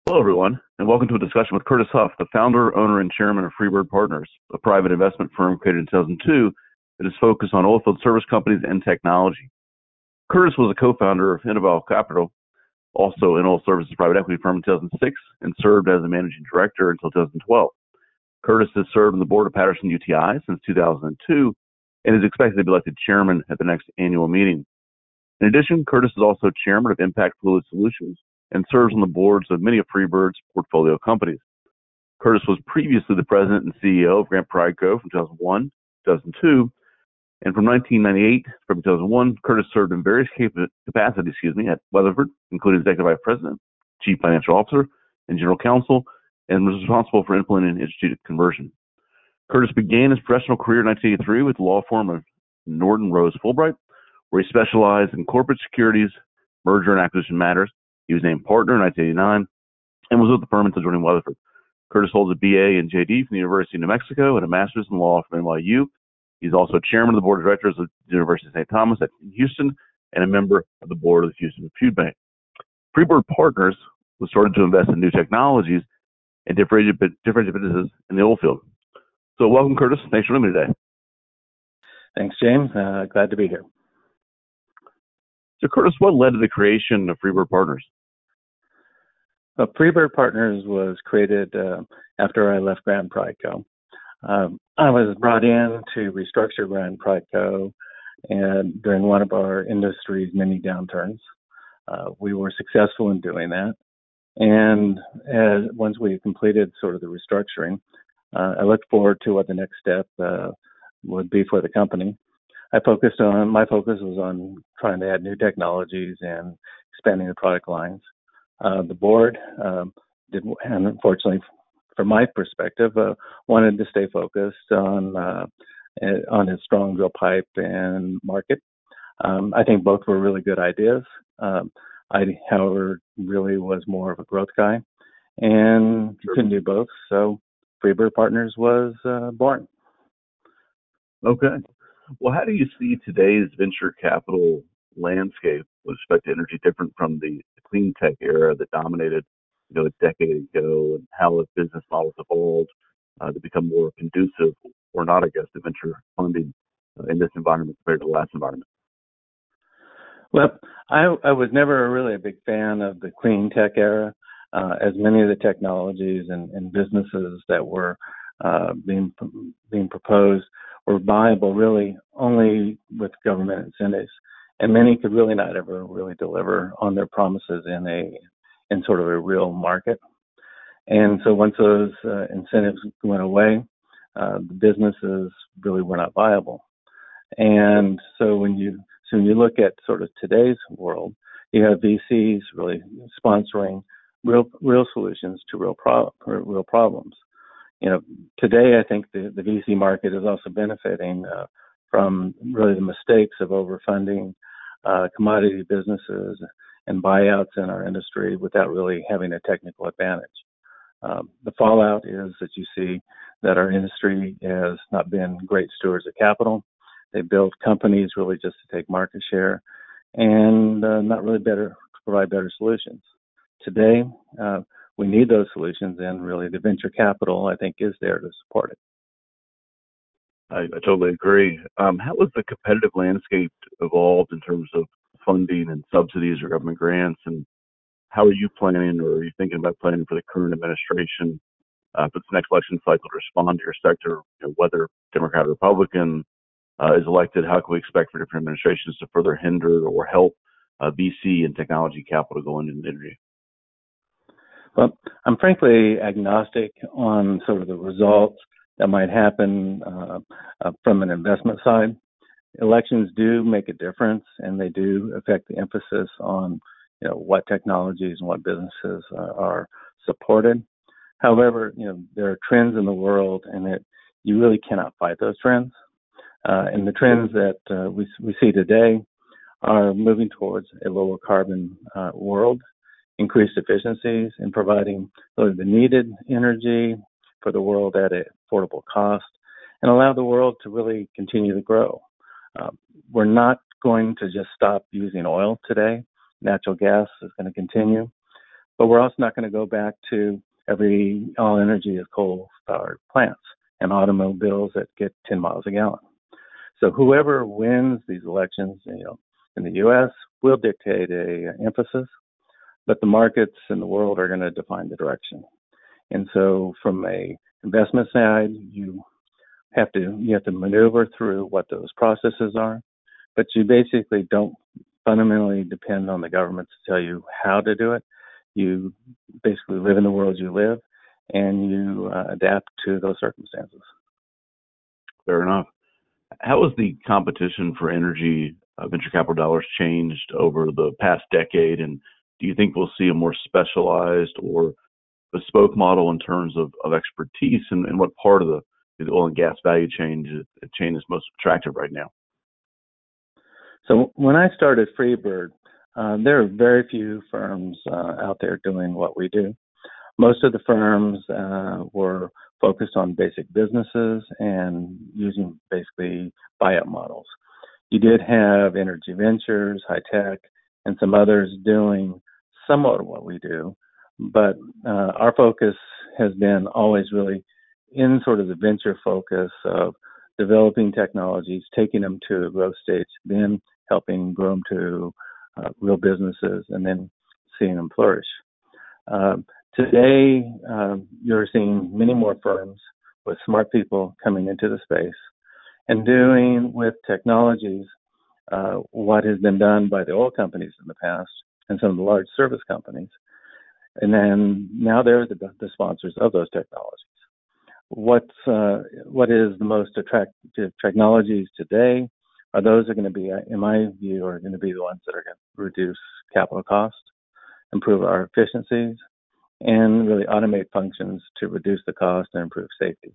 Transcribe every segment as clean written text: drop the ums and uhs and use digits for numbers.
Hello, everyone, and welcome to a discussion with Curtis Huff, the founder, owner, and chairman of Freebird Partners, a private investment firm created in 2002 that is focused on oilfield service companies and technology. Curtis was a co-founder of Innoval Capital, also an oil services private equity firm in 2006, and served as a managing director until 2012. Curtis has served on the board of Patterson-UTI since 2002 and is expected to be elected chairman at the next annual meeting. In addition, Curtis is also chairman of Impact Fluid Solutions and serves on the boards of many of Freebird's portfolio companies. Curtis was previously the president and CEO of Grant Prideco from 2001 to 2002, and from 1998 from 2001, Curtis served in various capacities at Weatherford, including executive vice president, chief financial officer, and general counsel, and was responsible for implementing instituted conversion. Curtis began his professional career in 1983 with the law firm of Norton Rose Fulbright, where he specialized in corporate securities, merger and acquisition matters. He was named partner in 1989 and was with the firm until joining Weatherford. Curtis holds a BA and JD from the University of New Mexico and a master's in law from NYU. He's also chairman of the board of directors of the University of St. Thomas at Houston and a member of the board of the Houston Food Bank. Freebird Partners was started to invest in new technologies and differentiate businesses in the oil field. So welcome, Curtis. Thanks for joining me today. Thanks, James. Glad to be here. So, Curtis, what led to the creation of Freebird Partners? Freebird Partners was created after I left Grant Prideco. I was brought in to restructure Grant Prideco, and during one of our industry's many downturns, we were successful in doing that. And once we completed sort of the restructuring, I looked forward to what the next step would be for the company. My focus was on trying to add new technologies and expanding the product lines. The board did, and unfortunately, from my perspective, wanted to stay focused on its strong drill pipe and market. I think both were really good ideas. I, however, really was more of a growth guy, and you couldn't do both. So Freebird Partners was born. Okay. Well, how do you see today's venture capital landscape with respect to energy different from the clean tech era that dominated, a decade ago, and how have business models evolved to become more conducive or not, I guess, to venture funding in this environment compared to the last environment? Well, I was never really a big fan of the clean tech era, as many of the technologies and businesses that were being proposed were viable really only with government incentives, and many could really not ever really deliver on their promises in sort of a real market. And so once those incentives went away, the businesses really were not viable. And so when you look at sort of today's world, you have VCs really sponsoring real solutions to real problems. Today I think the VC market is also benefiting from really the mistakes of overfunding commodity businesses and buyouts in our industry without really having a technical advantage. The fallout is that you see that our industry has not been great stewards of capital. They built companies really just to take market share and not really provide better solutions. Today, we need those solutions, and really the venture capital, I think, is there to support it. I totally agree. How has the competitive landscape evolved in terms of funding and subsidies or government grants, and how are you planning, or are you thinking about planning for the current administration for this next election cycle to respond to your sector, whether Democrat or Republican is elected? How can we expect for different administrations to further hinder or help VC and technology capital go into energy? Well, I'm frankly agnostic on sort of the results that might happen from an investment side. Elections do make a difference, and they do affect the emphasis on what technologies and what businesses are supported. However, there are trends in the world, and that you really cannot fight those trends. And the trends that we see today are moving towards a lower carbon world, increased efficiencies in providing the needed energy for the world at an affordable cost, and allow the world to really continue to grow. We're not going to just stop using oil today. Natural gas is going to continue. But we're also not going to go back to all energy is coal-fired plants and automobiles that get 10 miles a gallon. So whoever wins these elections, in the U.S. will dictate a emphasis, but the markets in the world are going to define the direction. And so from a investment side, you have to maneuver through what those processes are, but you basically don't fundamentally depend on the government to tell you how to do it. You basically live in the world you live, and you adapt to those circumstances. Fair enough. How has the competition for energy venture capital dollars changed over the past decade? And do you think we'll see a more specialized or bespoke model in terms of expertise? And what part of the oil and gas value chain is most attractive right now? So when I started Freebird, there are very few firms out there doing what we do. Most of the firms were focused on basic businesses and using basically buyout models. You did have Energy Ventures, High Tech, and some others doing somewhat of what we do, but our focus has been always really in sort of the venture focus of developing technologies, taking them to a growth stage, then helping grow them to real businesses, and then seeing them flourish. Today, you're seeing many more firms with smart people coming into the space and doing with technologies what has been done by the oil companies in the past and some of the large service companies. And then now they're the sponsors of those technologies. What is the most attractive technologies today are those that are going to be, in my view, are going to be the ones that are going to reduce capital cost, improve our efficiencies, and really automate functions to reduce the cost and improve safety.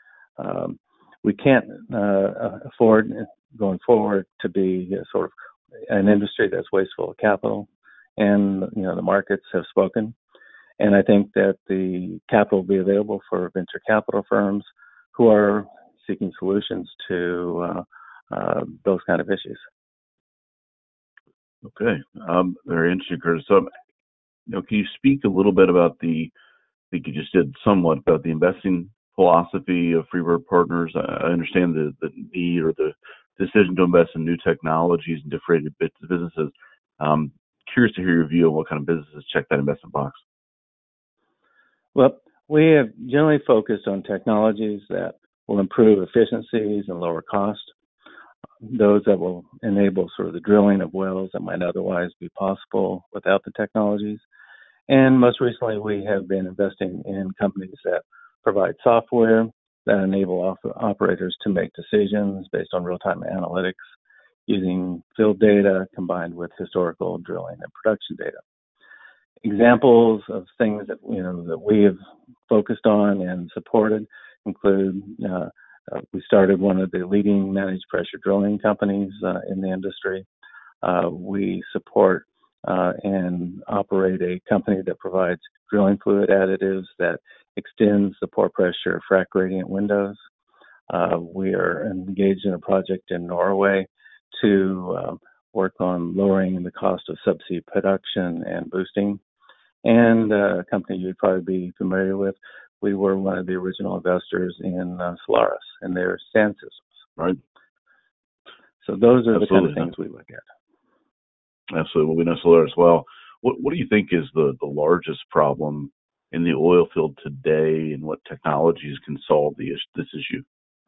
We can't afford going forward to be sort of an industry that's wasteful of capital, and the markets have spoken. And I think that the capital will be available for venture capital firms who are seeking solutions to those kind of issues. Okay, very interesting, Curtis. So, can you speak a little bit about I think you just did somewhat about the investing philosophy of Freebird Partners. I understand the need or the decision to invest in new technologies and differentiated businesses. Curious to hear your view on what kind of businesses check that investment box. Well, we have generally focused on technologies that will improve efficiencies and lower cost, those that will enable sort of the drilling of wells that might otherwise be possible without the technologies. And most recently, we have been investing in companies that provide software that enable operators to make decisions based on real-time analytics using field data combined with historical drilling and production data. Examples of things that that we have focused on and supported include we started one of the leading managed pressure drilling companies in the industry. We support and operate a company that provides drilling fluid additives that extends the pore pressure frac gradient windows. We are engaged in a project in Norway to work on lowering the cost of subsea production and boosting. And a company you'd probably be familiar with, we were one of the original investors in Solaris and their sand systems. Right. So those are the kind of things we look at. Absolutely. Well, we know Solaris well. What do you think is the largest problem in the oil field today, and what technologies can solve this issue?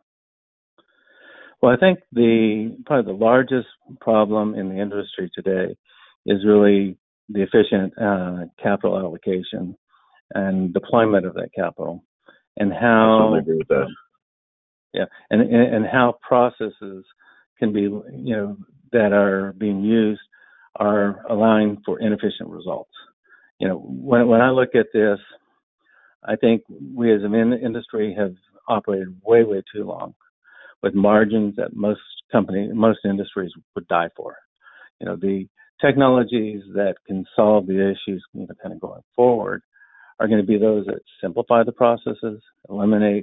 Well, I think probably the largest problem in the industry today is really the efficient capital allocation and deployment of that capital, and how I agree with that. And how processes can be that are being used are allowing for inefficient results. When I look at this, I think we as an industry have operated way too long with margins that most industries would die for. The technologies that can solve the issues, kind of going forward, are going to be those that simplify the processes, eliminate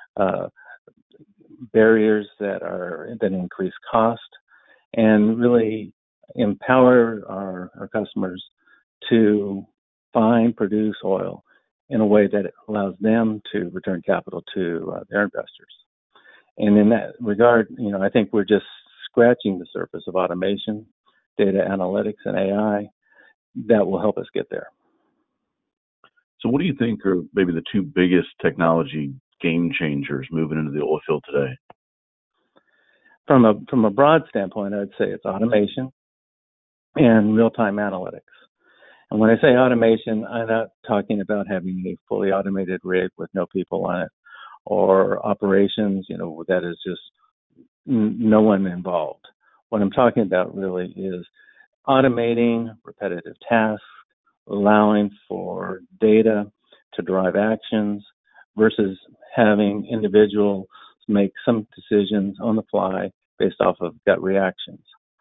barriers that increase cost, and really empower our customers to find, produce oil in a way that allows them to return capital to their investors. And in that regard, I think we're just scratching the surface of automation, data analytics, and AI that will help us get there. So what do you think are maybe the two biggest technology game changers moving into the oil field today? From a broad standpoint, I'd say it's automation and real-time analytics. And when I say automation, I'm not talking about having a fully automated rig with no people on it, or operations, that is just no one involved. What I'm talking about really is automating repetitive tasks, allowing for data to drive actions versus having individuals make some decisions on the fly based off of gut reactions.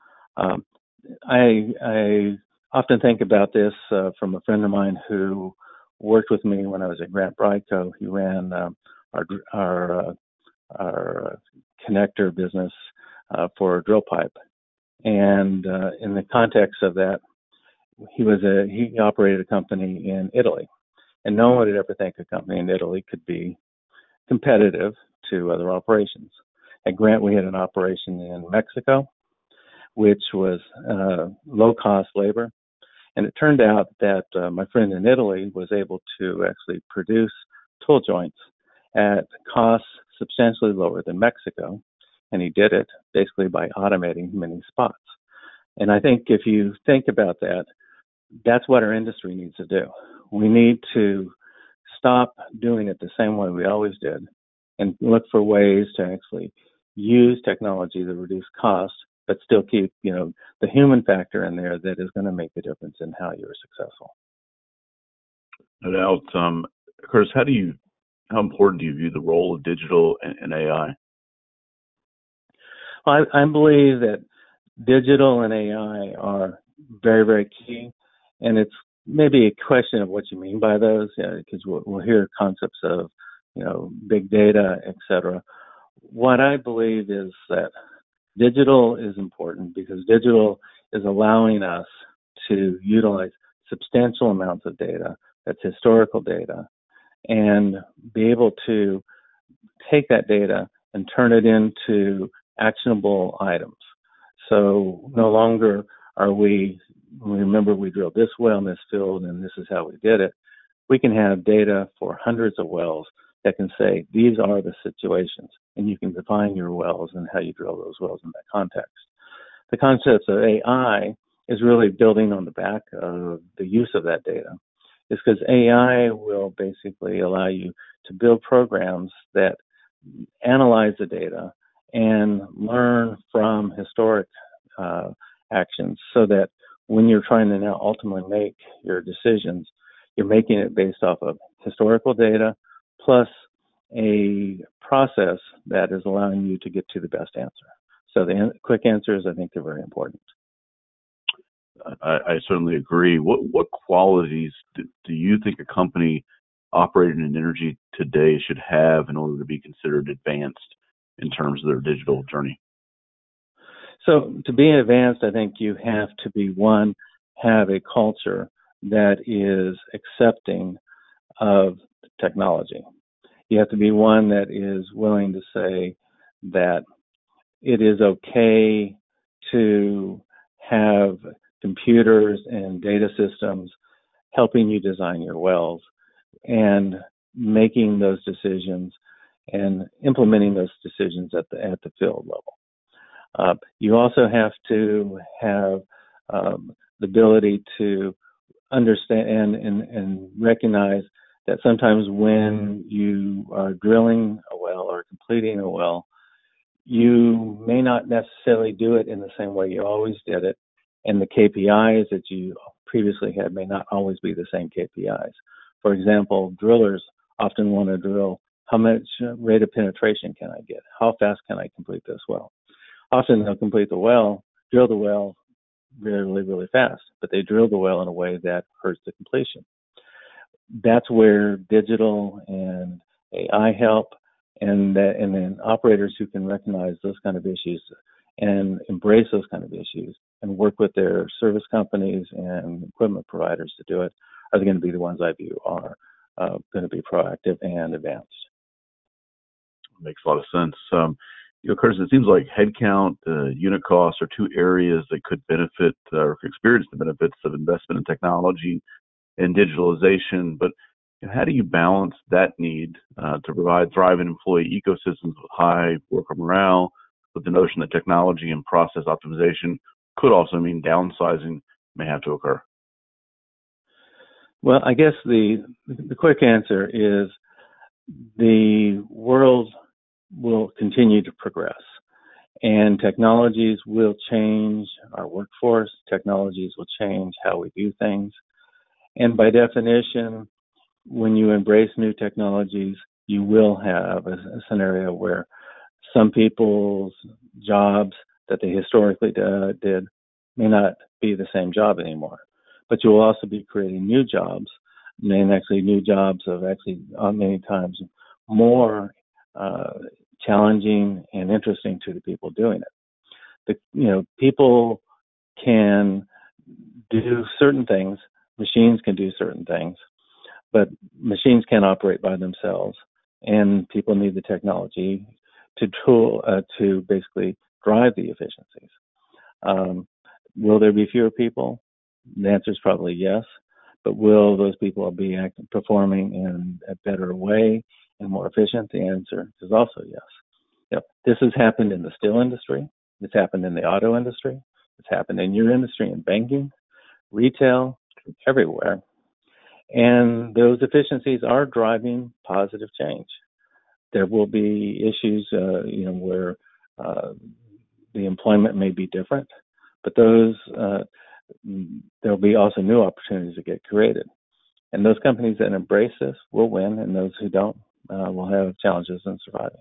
I often think about this from a friend of mine who worked with me when I was at Grant Bryco. He ran our connector business for drill pipe, and in the context of that, he operated a company in Italy, and no one would ever think a company in Italy could be competitive to other operations. At Grant, we had an operation in Mexico, which was low-cost labor, and it turned out that my friend in Italy was able to actually produce tool joints at costs substantially lower than Mexico, and he did it basically by automating many spots. And I think if you think about that, that's what our industry needs to do. We need to stop doing it the same way we always did and look for ways to actually use technology to reduce costs, but still keep, the human factor in there that is going to make the difference in how you're successful. No doubt. Curtis, how important do you view the role of digital and AI? Well, I believe that digital and AI are very, very key, and it's maybe a question of what you mean by those, because we'll hear concepts of, big data, et cetera. What I believe is that digital is important because digital is allowing us to utilize substantial amounts of data, that's historical data, and be able to take that data and turn it into actionable items. So no longer are remember we drilled this well in this field and this is how we did it. We can have data for hundreds of wells that can say, these are the situations, and you can define your wells and how you drill those wells in that context. The concepts of AI is really building on the back of the use of that data. It's because AI will basically allow you to build programs that analyze the data and learn from historic actions so that when you're trying to now ultimately make your decisions, you're making it based off of historical data plus a process that is allowing you to get to the best answer. So the quick answers, I think, are very important. I certainly agree. What qualities do you think a company operating in energy today should have in order to be considered advanced in terms of their digital journey? So to be advanced, I think you have to have a culture that is accepting of technology. You have to be one that is willing to say that it is okay to have computers and data systems helping you design your wells and making those decisions and implementing those decisions at the field level. You also have to have the ability to understand and recognize that sometimes when you are drilling a well or completing a well, you may not necessarily do it in the same way you always did it, and the KPIs that you previously had may not always be the same KPIs. For example, drillers often want to drill how much rate of penetration can I get? How fast can I complete this well? Often they'll drill the well really, really fast, but they drill the well in a way that hurts the completion. That's where digital and AI help, and then operators who can recognize those kind of issues and embrace those kind of issues and work with their service companies and equipment providers to do it are going to be the ones I view are going to be proactive and advanced. Makes a lot of sense. Curtis, it seems like headcount, unit costs are two areas that could benefit or experience the benefits of investment in technology and digitalization. But how do you balance that need to provide thriving employee ecosystems with high worker morale, with the notion that technology and process optimization could also mean downsizing may have to occur? Well, I guess the quick answer is the world will continue to progress, and technologies will change our workforce. Technologies will change how we do things. And by definition, when you embrace new technologies, you will have a scenario where some people's jobs that they historically did may not be the same job anymore. But you will also be creating new jobs, and actually new jobs of many times more challenging and interesting to the people doing it. People can do certain things, machines can do certain things, but machines can't operate by themselves, and people need the technology to basically drive the efficiencies. Will there be fewer people? The answer is probably yes, but will those people be performing in a better way and more efficient? The answer is also yes. This has happened in the steel industry. It's happened in the auto industry. It's happened in your industry, in banking, retail, everywhere. And those efficiencies are driving positive change. There will be issues, where the employment may be different, but there'll be also new opportunities that get created. And those companies that embrace this will win, and those who don't will have challenges in surviving.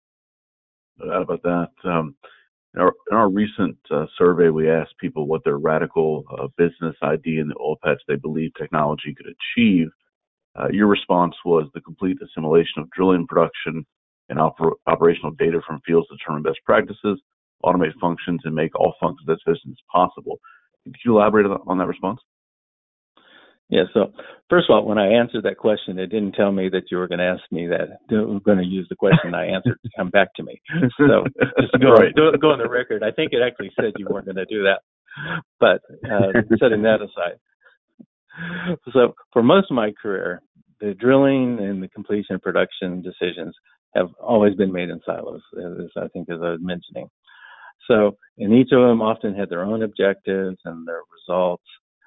No doubt about that. In our recent survey, we asked people what their radical business idea in the oil patch they believe technology could achieve. Your response was the complete assimilation of drilling production and operational data from fields to determine best practices, automate functions, and make all functions as efficient as possible. Could you elaborate on that response? Yeah, so first of all, when I answered that question, it didn't tell me that you were going to ask me that. You were going to use the question I answered to come back to me. So just go on the record. I think it actually said you weren't going to do that. But setting that aside. So for most of my career, the drilling and the completion and production decisions have always been made in silos, as I was mentioning. So, and each of them often had their own objectives and their results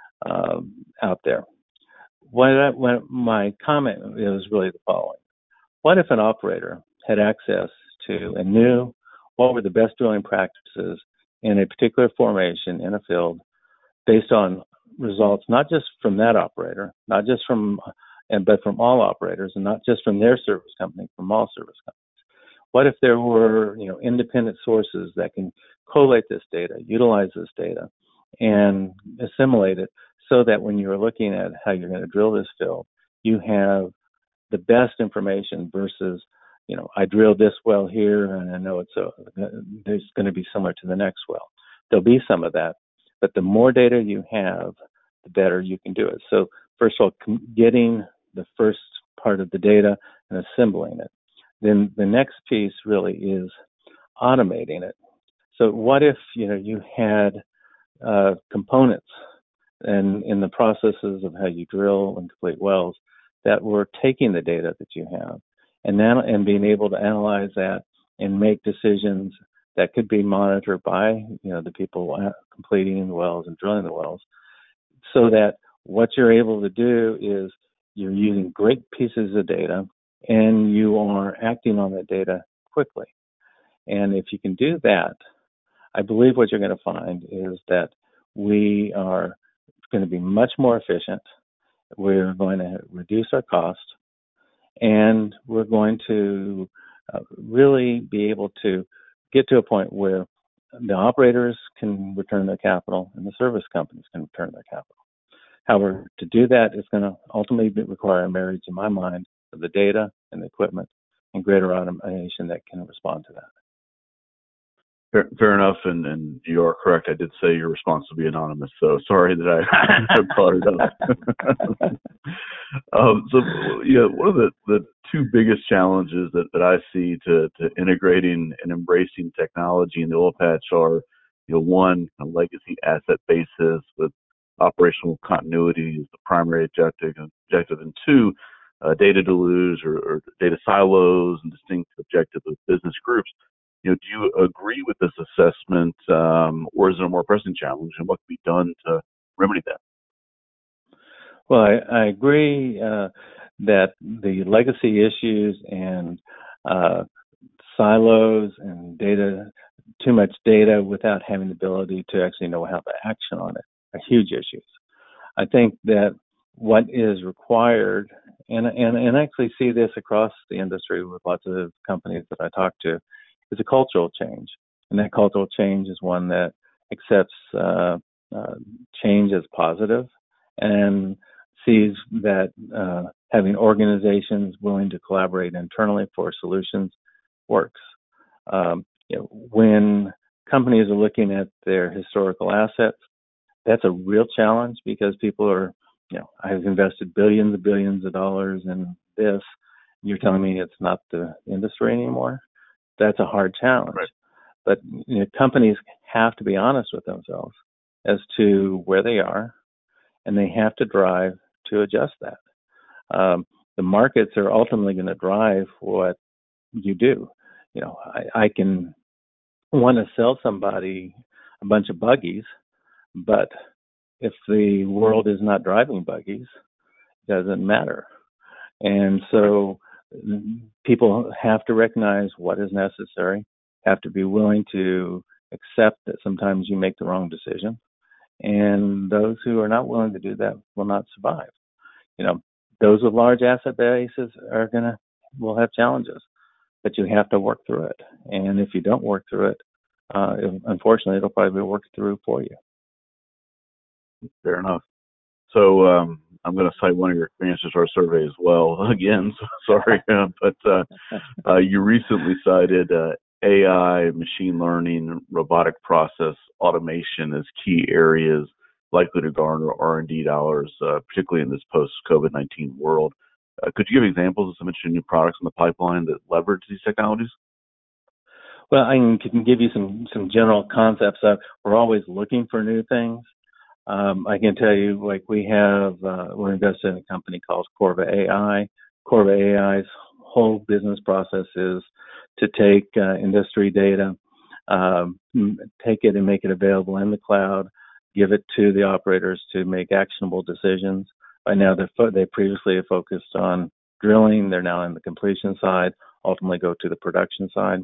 out there. My comment was really the following. What if an operator had access to and knew what were the best drilling practices in a particular formation in a field based on results not just from that operator, but from all operators, and not just from their service company, from all service companies? What if there were independent sources that can collate this data, utilize this data, and assimilate it so that when you're looking at how you're going to drill this field, you have the best information versus, I drilled this well here and I know there's going to be similar to the next well. There'll be some of that, but the more data you have, the better you can do it. So first of all, getting the first part of the data and assembling it. Then the next piece really is automating it. So what if, you had components and in the processes of how you drill and complete wells that were taking the data that you have and being able to analyze that and make decisions that could be monitored by, the people completing the wells and drilling the wells, so that what you're able to do is you're using great pieces of data and you are acting on that data quickly. And if you can do that, I believe what you're going to find is that we are going to be much more efficient. We're going to reduce our cost, and we're going to really be able to get to a point where the operators can return their capital and the service companies can return their capital. However, to do that, it's going to ultimately require a marriage, in my mind, of the data and the equipment and greater automation that can respond to that. Fair enough, and you are correct. I did say your response will be anonymous, so sorry that I brought it up. So, yeah, one of the two biggest challenges that I see to integrating and embracing technology in the oil patch are, one, a legacy asset basis with operational continuity is the primary objective, and two, data deluge or data silos and distinct objectives of business groups. Do you agree with this assessment, or is there a more pressing challenge, and what can be done to remedy that? Well, I agree that the legacy issues and silos and too much data without having the ability to actually know how to action on it are huge issues. I think that what is required, and I actually see this across the industry with lots of companies that I talk to, is a cultural change. And that cultural change is one that accepts change as positive and sees that having organizations willing to collaborate internally for solutions works. When companies are looking at their historical assets, that's a real challenge because people are, I've invested billions of dollars in this. You're telling me it's not the industry anymore? That's a hard challenge. Right. But companies have to be honest with themselves as to where they are, and they have to drive to adjust that. The markets are ultimately going to drive what you do. I can want to sell somebody a bunch of buggies, but if the world is not driving buggies, it doesn't matter. And so people have to recognize what is necessary, have to be willing to accept that sometimes you make the wrong decision. And those who are not willing to do that will not survive. Those with large asset bases will have challenges, but you have to work through it. And if you don't work through it, unfortunately, it'll probably be worked through for you. Fair enough. So I'm going to cite one of your answers to our survey as well. Again, sorry, but you recently cited AI, machine learning, robotic process automation as key areas likely to garner R&D dollars, particularly in this post-COVID-19 world. Could you give examples of some interesting new products in the pipeline that leverage these technologies? Well, I can give you some general concepts. We're always looking for new things. I can tell you, like we're invested in a company called Corva AI. Corva AI's whole business process is to take industry data, take it and make it available in the cloud, give it to the operators to make actionable decisions. Right now, they previously have focused on drilling. They're now in the completion side, ultimately go to the production side.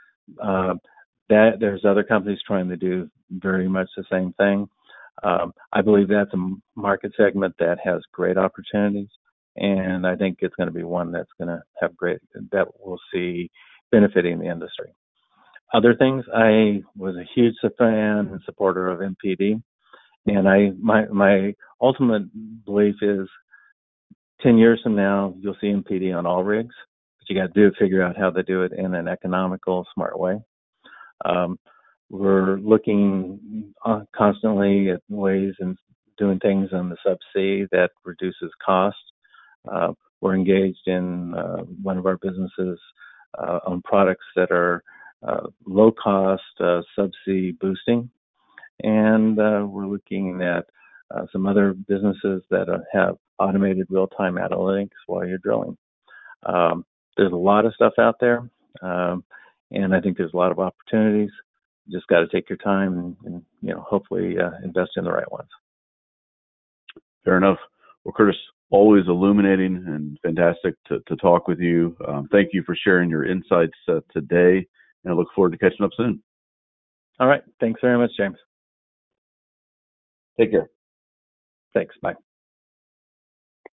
There's other companies trying to do very much the same thing. I believe that's a market segment that has great opportunities, and I think it's going to be one that's going to have that we'll see benefiting the industry. Other things, I was a huge fan and supporter of MPD, and my ultimate belief is 10 years from now, you'll see MPD on all rigs, but you got to figure out how to do it in an economical, smart way. We're looking constantly at ways and doing things on the subsea that reduces cost. We're engaged in one of our businesses on products that are low cost subsea boosting, and we're looking at some other businesses that have automated real-time analytics while you're drilling. There's a lot of stuff out there, and I think there's a lot of opportunities. You just got to take your time and hopefully invest in the right ones. Fair enough. Well, Curtis, always illuminating and fantastic to talk with you. Thank you for sharing your insights today, and I look forward to catching up soon. All right. Thanks very much, James. Take care. Thanks. Bye.